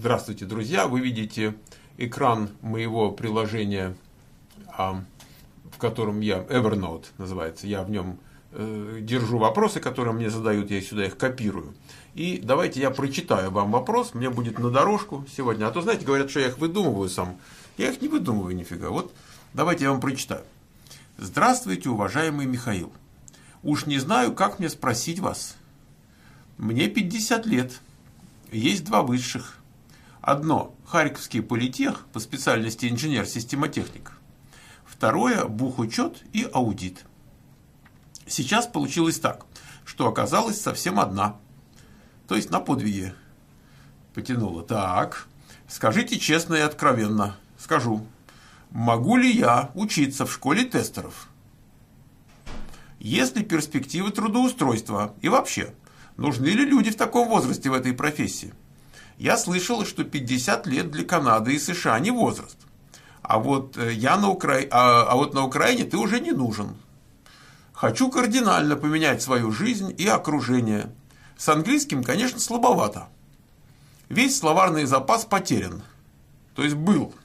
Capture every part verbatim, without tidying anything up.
Здравствуйте, друзья! Вы видите экран моего приложения, в котором я, Evernote называется, я в нем держу вопросы, которые мне задают, я сюда их копирую. И давайте я прочитаю вам вопрос, мне будет на дорожку сегодня. А то, знаете, говорят, что я их выдумываю сам. Я их не выдумываю нифига. Вот давайте я вам прочитаю. Здравствуйте, уважаемый Михаил. Уж не знаю, как мне спросить вас. Мне пятьдесят лет. Есть два высших. Одно – Харьковский политех по специальности инженер-системотехник. Второе – бухучет и аудит. Сейчас получилось так, что оказалась совсем одна. То есть на подвиге потянула. Так, скажите честно и откровенно. Скажу. Могу ли я учиться в школе тестеров? Есть ли перспективы трудоустройства? И вообще, нужны ли люди в таком возрасте в этой профессии? Я слышал, что пятьдесят лет для Канады и США не возраст. А вот, я на Укра... а, а вот на Украине ты уже не нужен. Хочу кардинально поменять свою жизнь и окружение. С английским, конечно, слабовато. Весь словарный запас потерян. То есть был.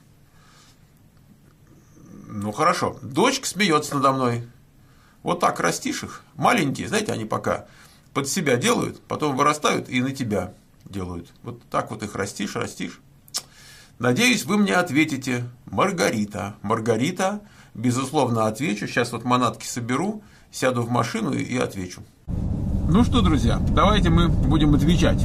Ну хорошо. Дочка смеется надо мной. Вот так растишь их. Маленькие, знаете, они пока под себя делают, потом вырастают и на тебя делают. Вот так вот их растишь, растишь. Надеюсь, вы мне ответите. Маргарита. Маргарита, безусловно, отвечу. Сейчас вот манатки соберу, сяду в машину и отвечу. Ну что, друзья, давайте мы будем отвечать.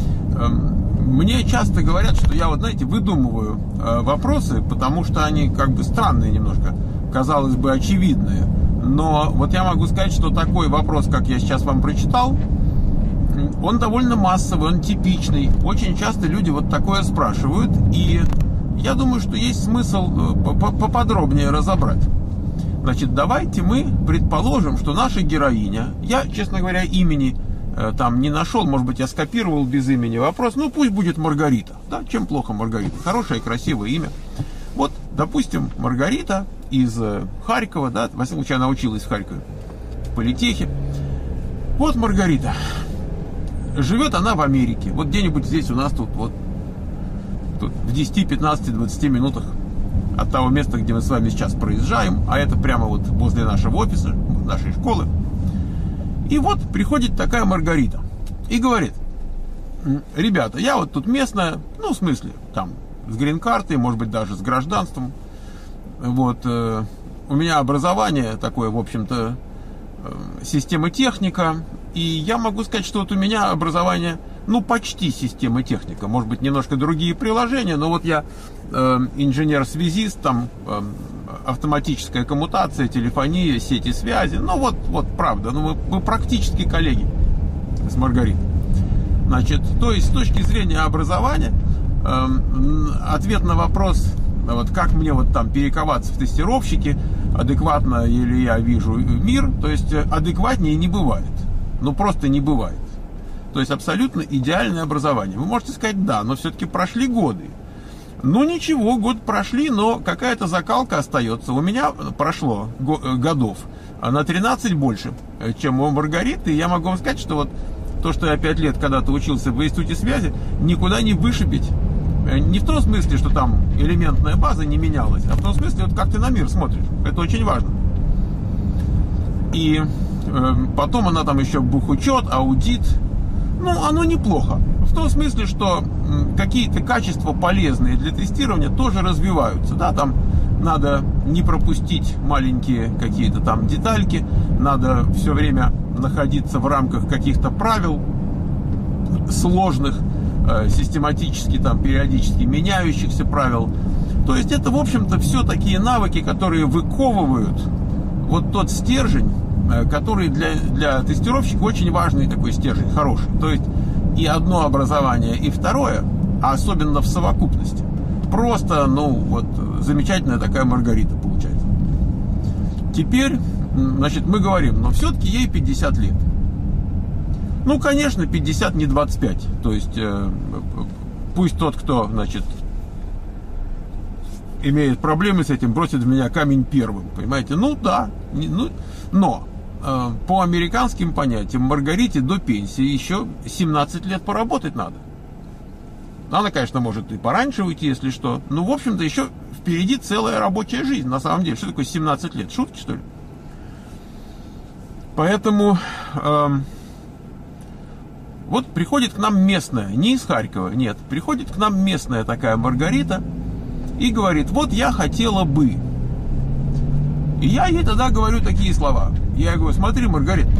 Мне часто говорят, что я, вот знаете, выдумываю вопросы, потому что они как бы странные немножко, казалось бы, очевидные. Но вот я могу сказать, что такой вопрос, как я сейчас вам прочитал, он довольно массовый, он типичный. Очень часто люди вот такое спрашивают, и я думаю, что есть смысл поподробнее разобрать. Значит, давайте мы предположим, что наша героиня, я, честно говоря, имени э, там не нашел, может быть, я скопировал без имени вопрос, ну пусть будет Маргарита, да, чем плохо Маргарита, хорошее, красивое имя. Вот, допустим, Маргарита из э, Харькова, да, во всяком случае, она училась в Харькове, в политехе. Вот Маргарита, живет она в Америке, вот где-нибудь здесь у нас тут, вот, тут в десяти, пятнадцати, двадцати минутах от того места, где мы с вами сейчас проезжаем, а это прямо вот возле нашего офиса, нашей школы. И вот приходит такая Маргарита и говорит: ребята, я вот тут местная, ну, в смысле, там, с грин-картой, может быть, даже с гражданством. Вот, э, у меня образование такое, в общем-то, э, система техника, и я могу сказать, что вот у меня образование, ну, почти система техника, может быть, немножко другие приложения, но вот я э, инженер-связист, там, э, автоматическая коммутация, телефония, сети связи, ну, вот, вот, правда, ну, мы, мы практически коллеги с Маргаритой. Значит, то есть, с точки зрения образования, э, ответ на вопрос, вот, как мне вот там перековаться в тестировщики, адекватно ли я вижу мир, то есть, адекватнее не бывает, ну, просто не бывает. То есть абсолютно идеальное образование. Вы можете сказать, да, но все-таки прошли годы. Ну ничего, год прошли, но какая-то закалка остается. У меня прошло годов на тринадцать больше, чем у Маргариты. И я могу вам сказать, что вот то, что я пять лет когда-то учился в институте связи, никуда не вышибить. Не в том смысле, что там элементная база не менялась, а в том смысле, вот как ты на мир смотришь. Это очень важно. И э, потом она там еще бухучет, аудит. Ну, оно неплохо. В том смысле, что какие-то качества полезные для тестирования тоже развиваются. Да, там надо не пропустить маленькие какие-то там детальки, надо все время находиться в рамках каких-то правил сложных, систематически, там, периодически меняющихся правил. То есть это, в общем-то, все такие навыки, которые выковывают вот тот стержень, который для, для тестировщика очень важный такой стержень, хороший. То есть и одно образование, и второе, а особенно в совокупности. Просто, ну, вот, замечательная такая Маргарита получается. Теперь, значит, мы говорим, но все-таки ей пятьдесят лет. Ну, конечно, пятьдесят не двадцать пять. То есть, э, пусть тот, кто, значит, имеет проблемы с этим, бросит в меня камень первым. Понимаете? Ну, да. Не, ну, но по американским понятиям Маргарите до пенсии еще семнадцать лет поработать надо. Она, конечно, может и пораньше уйти, если что. Но, в общем-то, еще впереди целая рабочая жизнь, на самом деле. Что такое семнадцать лет? Шутки, что ли? Поэтому э, вот приходит к нам местная, не из Харькова, нет, приходит к нам местная такая Маргарита и говорит: вот я хотела бы. И я ей тогда говорю такие слова. Я ей говорю: смотри, Маргарита,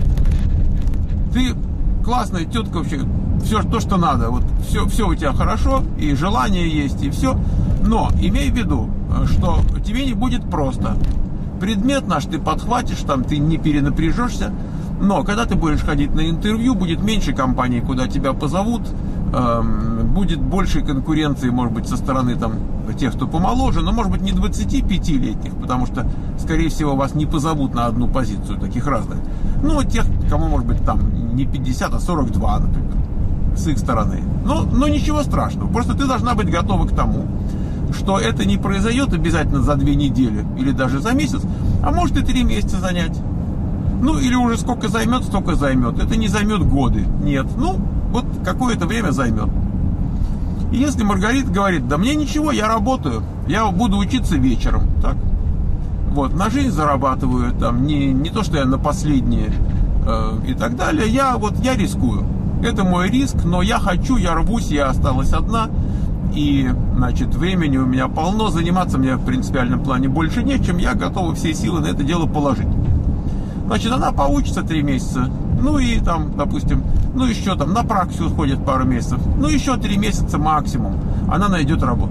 ты классная тетка вообще, все то, что надо, вот все, все у тебя хорошо, и желание есть, и все, но имей в виду, что тебе не будет просто. Предмет наш ты подхватишь, там ты не перенапряжешься, но когда ты будешь ходить на интервью, будет меньше компаний, куда тебя позовут, эм, будет больше конкуренции, может быть, со стороны там тех, кто помоложе, но, может быть, не двадцатипятилетних, потому что, скорее всего, вас не позовут на одну позицию, таких разных. Ну, тех, кому, может быть, там не пятьдесят, а сорок два, например, с их стороны. Но, но ничего страшного, просто ты должна быть готова к тому, что это не произойдет обязательно за две недели или даже за месяц, а может и три месяца занять. Ну, или уже сколько займет, столько займет. Это не займет годы. Нет. Ну, вот какое-то время займет. И если Маргарита говорит: да мне ничего, я работаю, я буду учиться вечером, так? Вот, на жизнь зарабатываю, там, не, не то, что я на последние э, и так далее. Я вот, я рискую. Это мой риск, но я хочу, я рвусь, я осталась одна. И, значит, времени у меня полно, заниматься мне в принципиальном плане больше нечем, я готова все силы на это дело положить. Значит, она поучится три месяца, ну и там, допустим, ну еще там на практику сходит пару месяцев, ну еще три месяца максимум, она найдет работу.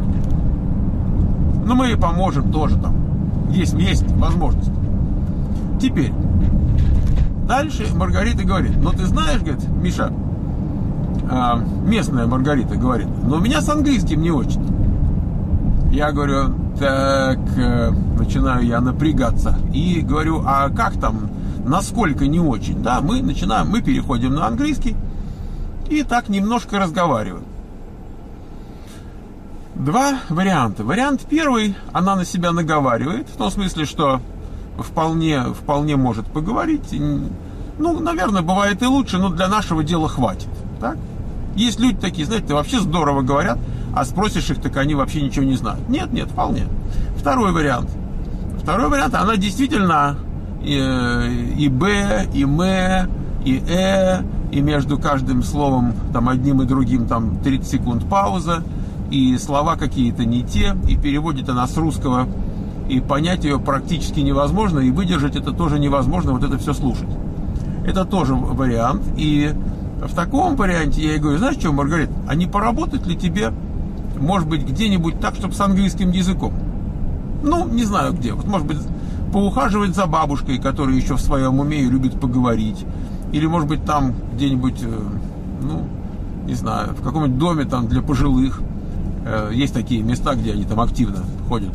Ну мы ей поможем тоже там, есть, есть возможность. Теперь, дальше Маргарита говорит: ну ты знаешь, говорит, Миша, местная Маргарита говорит, но у меня с английским не очень. Я говорю: так, начинаю я напрягаться и говорю: а как там, насколько не очень? Да, мы начинаем, мы переходим на английский и так немножко разговариваем. Два варианта. Вариант первый: она на себя наговаривает, в том смысле, что вполне, вполне может поговорить. Ну, наверное, бывает и лучше, но для нашего дела хватит. Так? Есть люди такие, знаете, вообще здорово говорят, а спросишь их, так они вообще ничего не знают. Нет, нет, вполне. Второй вариант. Второй вариант, она действительно и, и Б, и М, и Э, и между каждым словом, там, одним и другим, там, тридцать секунд пауза, и слова какие-то не те, и переводит она с русского, и понять ее практически невозможно, и выдержать это тоже невозможно, вот это все слушать. Это тоже вариант, и в таком варианте я ей говорю: знаешь что, Маргарита, а не поработать ли тебе, может быть, где-нибудь так, чтобы с английским языком? Ну, не знаю где. Вот, может быть, поухаживать за бабушкой, которая еще в своем уме и любит поговорить. Или, может быть, там где-нибудь, ну, не знаю, в каком-нибудь доме там для пожилых. Есть такие места, где они там активно ходят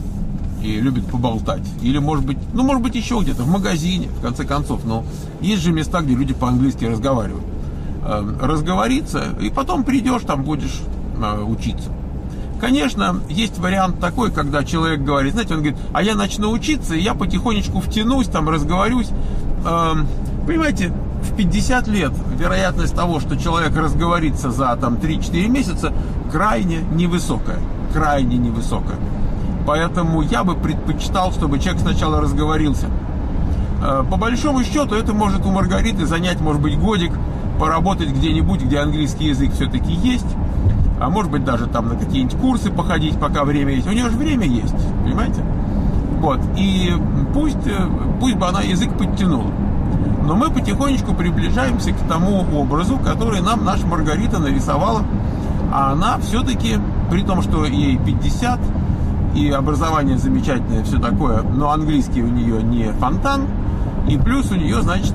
и любят поболтать. Или, может быть, ну, может быть, еще где-то, в магазине, в конце концов. Но есть же места, где люди по-английски разговаривают. Разговориться, и потом придешь, там будешь э, учиться. Конечно, есть вариант такой, когда человек говорит, знаете, он говорит: а я начну учиться, и я потихонечку втянусь, там разговорюсь. Э, понимаете, в пятьдесят лет вероятность того, что человек разговорится за там три-четыре месяца, крайне невысокая. Крайне невысокая. Поэтому я бы предпочитал, чтобы человек сначала разговорился. Э, по большому счету, это может у Маргариты занять, может быть, годик, поработать где-нибудь, где английский язык все-таки есть, а может быть даже там на какие-нибудь курсы походить, пока время есть. У нее же время есть, понимаете? Вот, и пусть, пусть бы она язык подтянула. Но мы потихонечку приближаемся к тому образу, который нам наша Маргарита нарисовала. А она все-таки, при том, что ей пятьдесят, и образование замечательное, все такое, но английский у нее не фонтан, и плюс у нее, значит,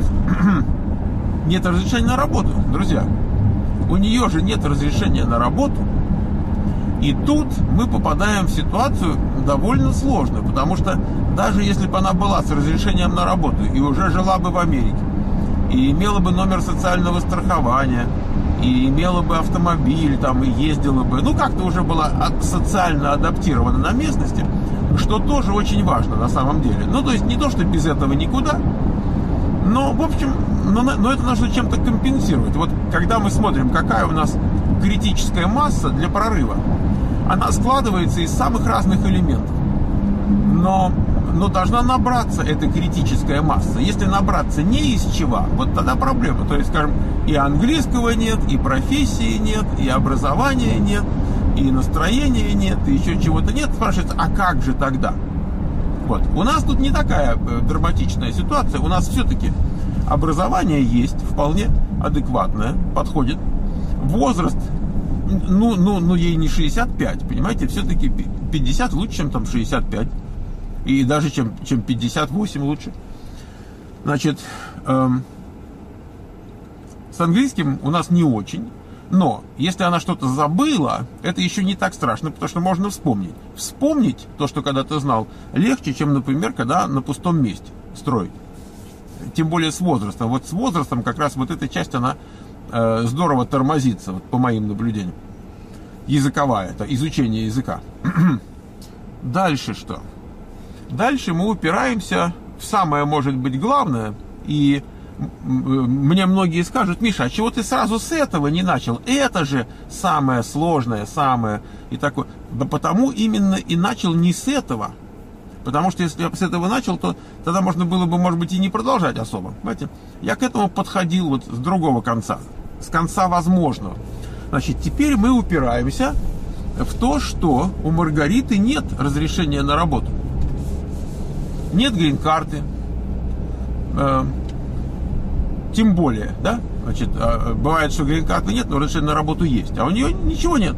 нет разрешения на работу, друзья. У нее же нет разрешения на работу. И тут мы попадаем в ситуацию довольно сложную, потому что даже если бы она была с разрешением на работу и уже жила бы в Америке, и имела бы номер социального страхования, и имела бы автомобиль, там, и ездила бы, ну, как-то уже была социально адаптирована на местности, что тоже очень важно на самом деле. Ну, то есть не то, что без этого никуда, Но, в общем, но, но это нужно чем-то компенсировать. Вот когда мы смотрим, какая у нас критическая масса для прорыва, она складывается из самых разных элементов. Но, но должна набраться эта критическая масса. Если набраться не из чего, вот тогда проблема. То есть, скажем, и английского нет, и профессии нет, и образования нет, и настроения нет, и еще чего-то нет. Спрашивается, а как же тогда? Вот. У нас тут не такая драматичная ситуация. У нас все-таки образование есть, вполне адекватное, подходит. Возраст, ну, ну, ну ей не шестьдесят пять, понимаете, все-таки пятьдесят лучше, чем там шестьдесят пять. И даже чем, чем пятьдесят восемь лучше. Значит, эм, с английским у нас не очень. Но если она что-то забыла, это еще не так страшно, потому что можно вспомнить. Вспомнить то, что когда-то знал, легче, чем, например, когда на пустом месте строить. Тем более с возрастом. Вот с возрастом как раз вот эта часть, она э, здорово тормозится, вот, по моим наблюдениям. Языковая, это изучение языка. Дальше что? Дальше мы упираемся в самое, может быть, главное, и мне многие скажут: Миша, а чего ты сразу с этого не начал? Это же самое сложное, самое и такое. Да потому именно и начал не с этого. Потому что если я с этого начал, то тогда можно было бы, может быть, и не продолжать особо. Понимаете? Я к этому подходил вот с другого конца, с конца возможного. Значит, теперь мы упираемся в то, что у Маргариты нет разрешения на работу. Нет грин-карты. Э, тем более, да? Значит, э, бывает, что грин-карты нет, но разрешение на работу есть. А у нее ничего нет.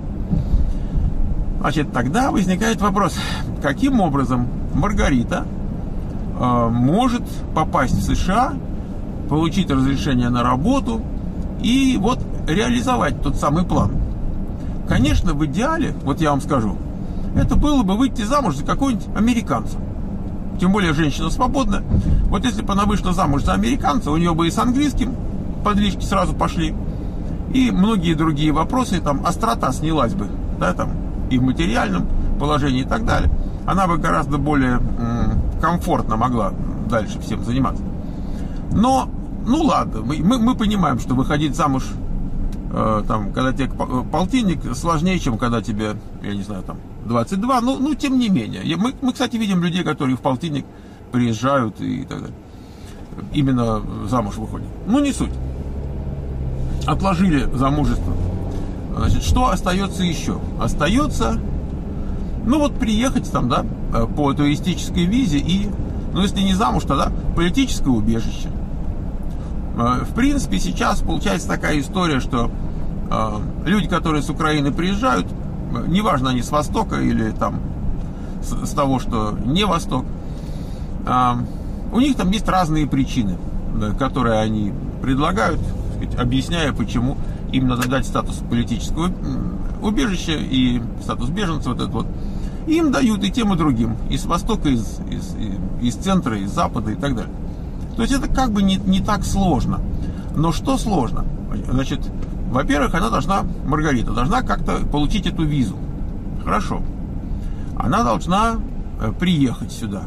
Значит, тогда возникает вопрос, каким образом Маргарита э, может попасть в США, получить разрешение на работу и вот реализовать тот самый план. Конечно, в идеале, вот я вам скажу, это было бы выйти замуж за какого-нибудь американца. Тем более женщина свободна. Вот если бы она вышла замуж за американца, у нее бы и с английским подвижки сразу пошли, и многие другие вопросы, там острота снялась бы, да, там, и в материальном положении и так далее. Она бы гораздо более м- комфортно могла дальше всем заниматься. Но, ну ладно, мы, мы, мы понимаем, что выходить замуж, э, там, когда тебе полтинник, сложнее, чем когда тебе, я не знаю, там, двадцать два, ну, ну тем не менее. Мы, мы, кстати, видим людей, которые в полтинник приезжают и так далее. Именно замуж выходят. Ну, не суть. Отложили замужество. Значит, что остается еще? Остается, ну вот приехать там, да, по туристической визе и, ну если не замуж, тогда политическое убежище. В принципе, сейчас получается такая история, что э, люди, которые с Украины приезжают, неважно, они с Востока или там с, с того, что не Восток, э, у них там есть разные причины, да, которые они предлагают, так сказать, объясняя, почему им надо дать статус политического убежища и статус беженца, вот этот вот. И им дают и тем, и другим. И с Востока, и из, из, из центра, и из Запада, и так далее. То есть это как бы не, не так сложно. Но что сложно? Значит, во-первых, она должна, Маргарита, должна как-то получить эту визу. Хорошо. Она должна приехать сюда.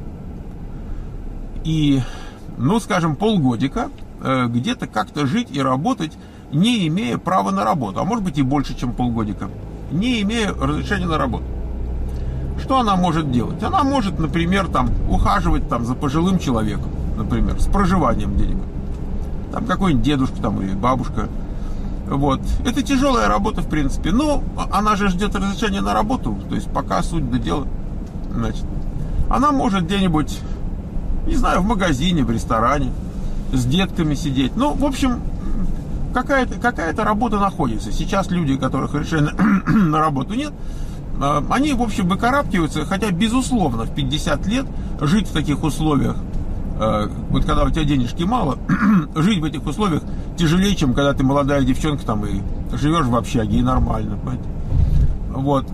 И, ну, скажем, полгодика где-то как-то жить и работать, не имея права на работу, а может быть и больше, чем полгодика, не имея разрешения на работу. Что она может делать? Она может, например, там, ухаживать там, за пожилым человеком, например, с проживанием где-нибудь. Там какой-нибудь дедушка там, или бабушка. Вот. Это тяжелая работа, в принципе. Но она же ждет разрешения на работу, то есть пока суть до дела. Значит, она может где-нибудь, не знаю, в магазине, в ресторане, с детками сидеть. Ну, в общем, какая-то, какая-то работа находится. Сейчас люди, которых решения на работу нет, они, в общем, выкарабкиваются, хотя, безусловно, в пятьдесят лет жить в таких условиях, вот когда у тебя денежки мало, жить в этих условиях тяжелее, чем когда ты молодая девчонка там и живешь в общаге, и нормально, понимаете? Вот.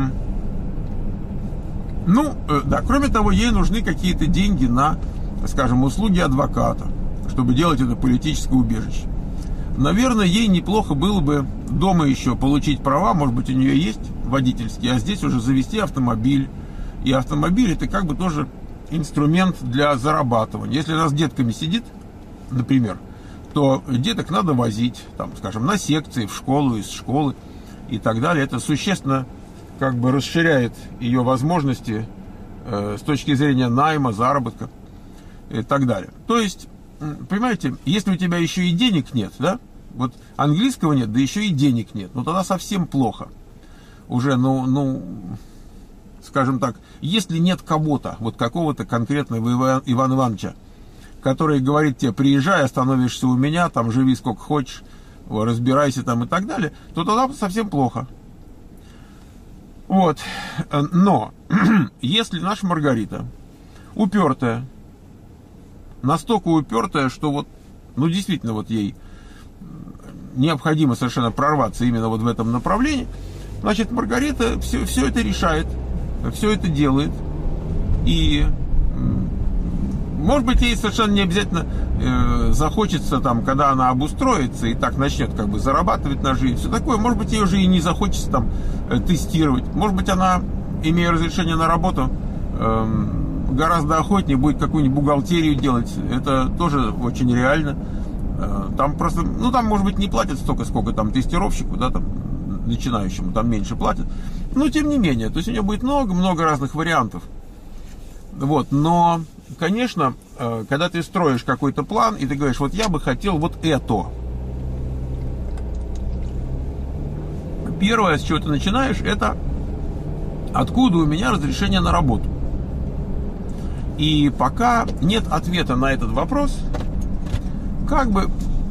Ну, да, кроме того, ей нужны какие-то деньги на, скажем, услуги адвоката, чтобы делать это политическое убежище. Наверное, ей неплохо было бы дома еще получить права, может быть, у нее есть водительские, а здесь уже завести автомобиль. И автомобиль — это как бы тоже инструмент для зарабатывания. Если она с детками сидит, например, то деток надо возить, там, скажем, на секции, в школу, из школы и так далее. Это существенно как бы расширяет ее возможности э, с точки зрения найма, заработка и так далее. То есть, понимаете, если у тебя еще и денег нет, да, вот английского нет, да еще и денег нет, ну тогда совсем плохо. Уже, ну, ну, скажем так, если нет кого-то, вот какого-то конкретного Ивана, Ивана Ивановича, который говорит тебе: приезжай, остановишься у меня, там живи сколько хочешь, разбирайся там и так далее, то тогда совсем плохо. Вот. Но если наша Маргарита упертая, настолько упертая, что вот, ну действительно, вот ей необходимо совершенно прорваться именно вот в этом направлении, значит, Маргарита все, все это решает, все это делает. И может быть, ей совершенно не обязательно э, захочется, там, когда она обустроится и так начнет как бы зарабатывать на жизнь, все такое. Может быть, ей уже и не захочется там э, тестировать. Может быть, она, имея разрешение на работу, э, гораздо охотнее будет какую-нибудь бухгалтерию делать. Это тоже очень реально. Э, там просто, ну, там, может быть, не платят столько, сколько там тестировщику, да, там, начинающему, там меньше платят. Но, тем не менее, то есть у нее будет много-много разных вариантов. Вот, но, конечно, когда ты строишь какой-то план, и ты говоришь: вот я бы хотел вот это. Первое, с чего ты начинаешь, это: откуда у меня разрешение на работу? И пока нет ответа на этот вопрос, как бы,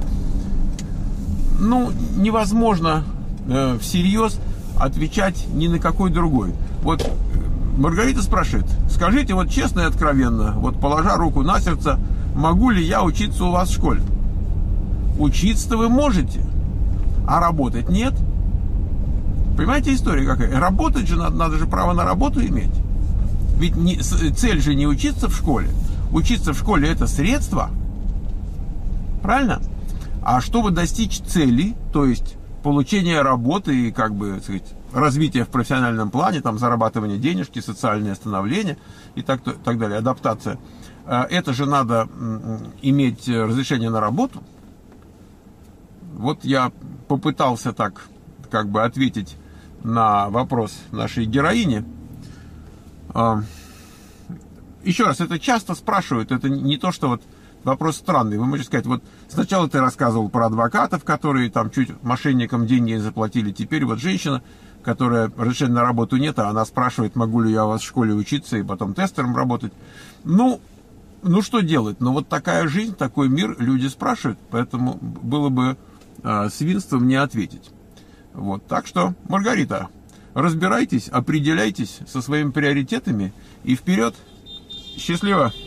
ну, невозможно э, всерьез отвечать ни на какой другой. Вот Маргарита спрашивает: скажите вот честно и откровенно, вот положа руку на сердце, могу ли я учиться у вас в школе? Учиться-то вы можете, а работать нет. Понимаете, история какая? Работать же надо, надо же право на работу иметь. Ведь не, цель же не учиться в школе. Учиться в школе — это средство. Правильно? А чтобы достичь цели, то есть получения работы и, как бы, так сказать, развитие в профессиональном плане, там, зарабатывание денежки, социальное становление и так, так далее, адаптация. Это же надо иметь разрешение на работу. Вот я попытался так, как бы, ответить на вопрос нашей героини. Еще раз, это часто спрашивают, это не то, что вот вопрос странный. Вы можете сказать: вот сначала ты рассказывал про адвокатов, которые там чуть мошенникам деньги не заплатили, теперь вот женщина, которая разрешения на работу нет, а она спрашивает: могу ли я у вас в школе учиться и потом тестером работать. Ну, ну что делать? Ну вот такая жизнь, такой мир, люди спрашивают, поэтому было бы э, свинством не ответить. Вот, так что, Маргарита, разбирайтесь, определяйтесь со своими приоритетами и вперед! Счастливо!